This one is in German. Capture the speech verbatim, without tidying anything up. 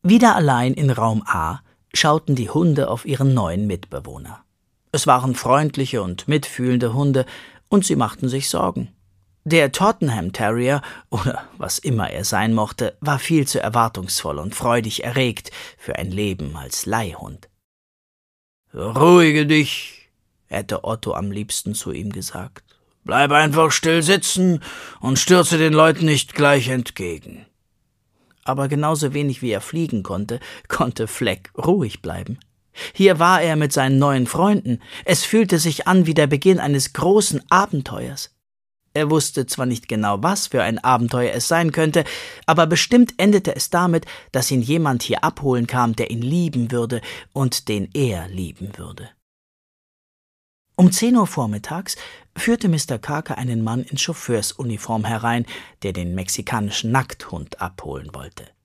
Wieder allein in Raum A schauten die Hunde auf ihren neuen Mitbewohner. Es waren freundliche und mitfühlende Hunde, und sie machten sich Sorgen. Der Tottenham Terrier, oder was immer er sein mochte, war viel zu erwartungsvoll und freudig erregt für ein Leben als Leihhund. »Ruhige dich«, hätte Otto am liebsten zu ihm gesagt. »Bleib einfach still sitzen und stürze den Leuten nicht gleich entgegen.« Aber genauso wenig wie er fliegen konnte, konnte Fleck ruhig bleiben. Hier war er mit seinen neuen Freunden. Es fühlte sich an wie der Beginn eines großen Abenteuers. Er wusste zwar nicht genau, was für ein Abenteuer es sein könnte, aber bestimmt endete es damit, dass ihn jemand hier abholen kam, der ihn lieben würde und den er lieben würde. Um zehn Uhr vormittags führte Mister Carker einen Mann in Chauffeursuniform herein, der den mexikanischen Nackthund abholen wollte.